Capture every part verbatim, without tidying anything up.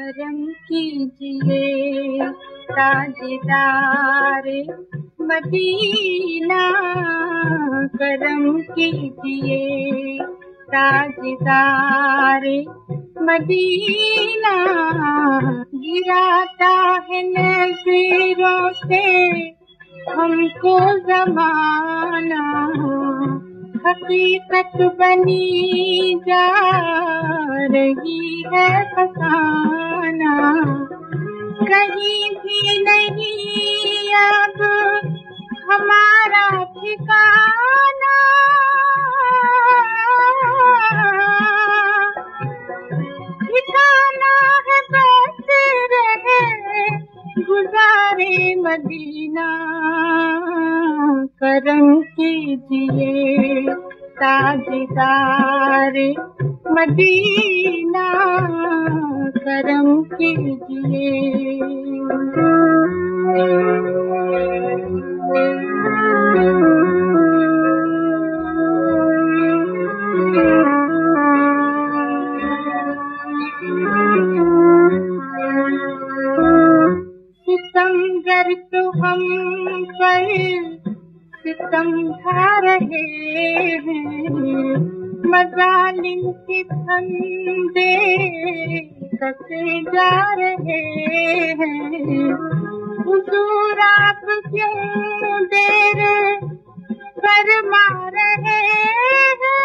करम कीजिए ताजदार मदीना, करम कीजिए ताजदार मदीना। गिराता है नज़रों से हमको ज़माना, हकीकत बनी जा रही है फसाना। कहीं भी नहीं अब हमारा ठिकाना, ठिकाना है बस रहे गुज़ारे मदीना। करम कीजिए ताजदार मदीना, करम कीजिए। सितमगर तो हम पर सितम ढा रहे हैं, मज़ालिम के फंदे कसे जा रहे हैं। हुजूर आप क्यों देर फरमा रहे हैं,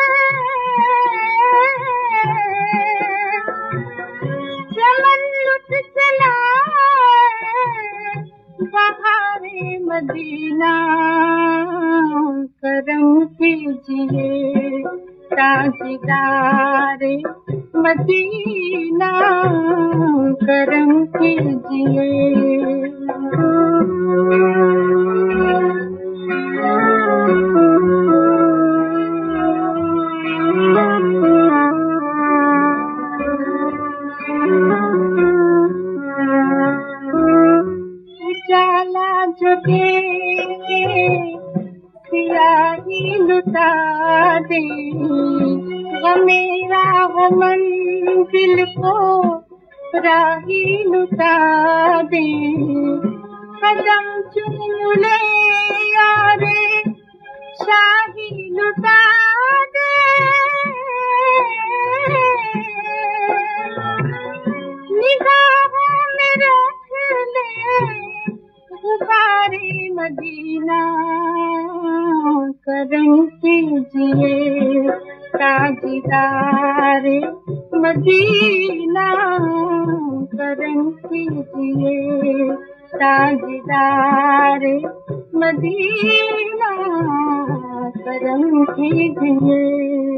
चमन लुट चला बहारे मदीना। करम कीजिए ताजदार मदीना, करम कीजिए। उजाला जो देंगे सियाही लुटा दे, हमें राह मंजिल को राही लुटा दे। कदम चूम ले यारे शाही लुटा दे, निगाहों में रख ले गुबारे मदीना। करम कीजिए ताजदार मदीना, करम कीजिए ताजदार मदीना, करम कीजिए।